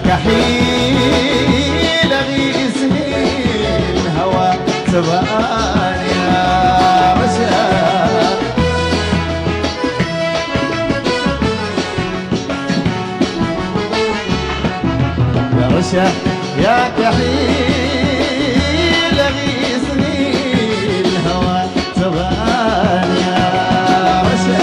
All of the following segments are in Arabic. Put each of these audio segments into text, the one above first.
كحيل غيثني الهوى سباني يا رشا يا رشا يا كحيل غيثني الهوى سباني يا رشا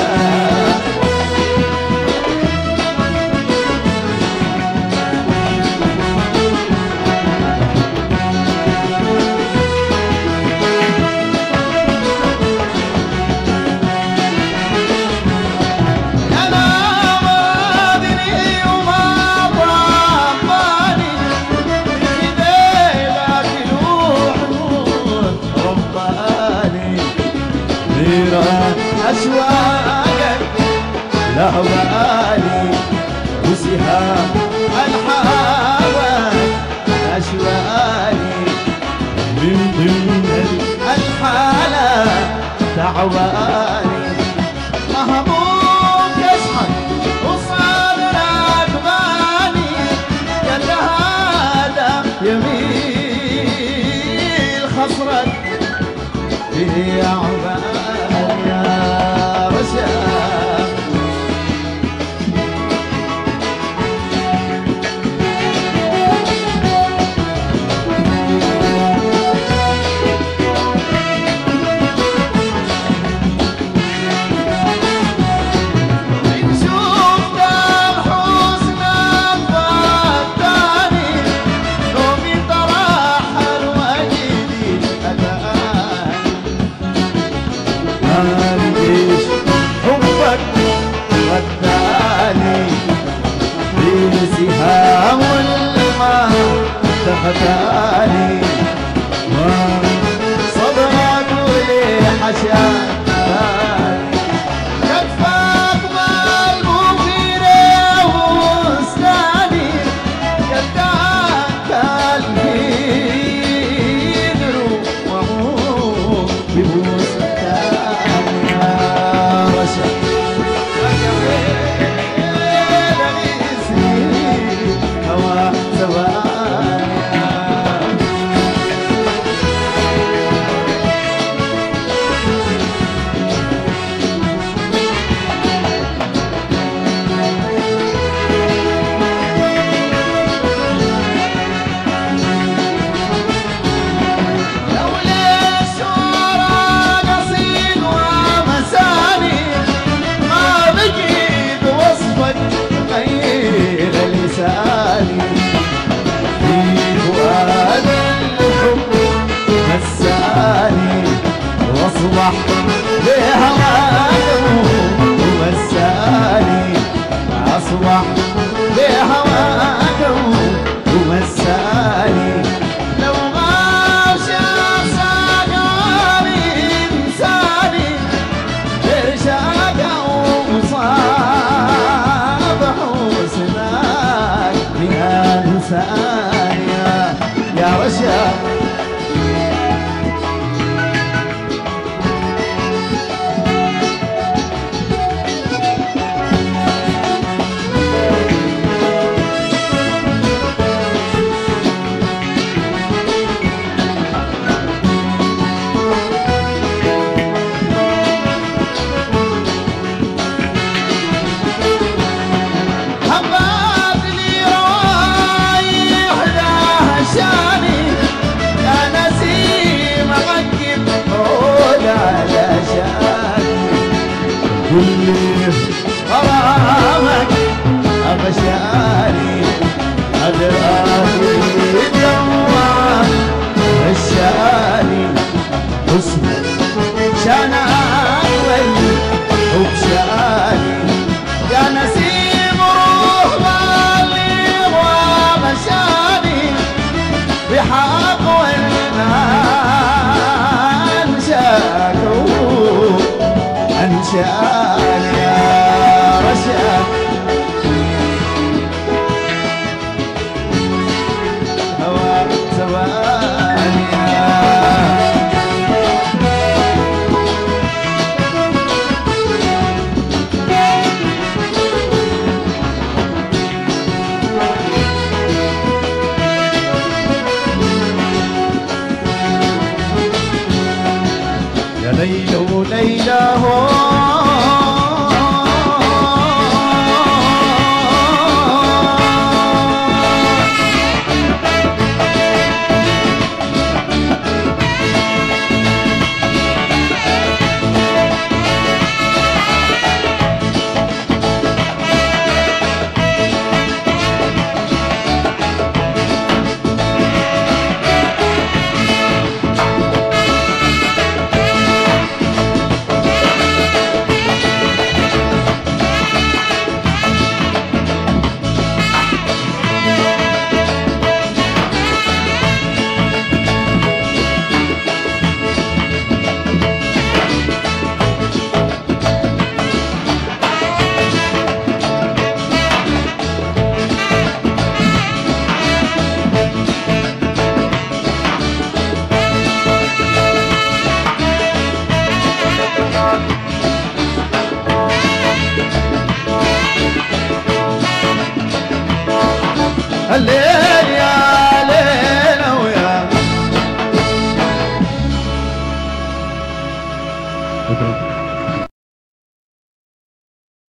أشواقك لا بالي وسهام الحوى أشواقي من ضمن الحالة تعواني مهموم يشحن وصادرك باني قال هذا يميل خصرك في عباني سهام الماء تختاني صدرك ولي حشاني كفاك بالمغيرة وستاني قداك الهيدر وعوم ببوستاني يا رشا واصبح بهواك ومساني اصبح بهواك ومساني لو غاب شاف ساقاني انساني ارشاك وصابح وسناك يا انساني يا رشا كل غرامك أغشاني أدراني دوام غشاني حسنك شان أول وبشاني يا نسيم روح بالي ومشاني بحق والمان شاكو أنشاني ليل ليله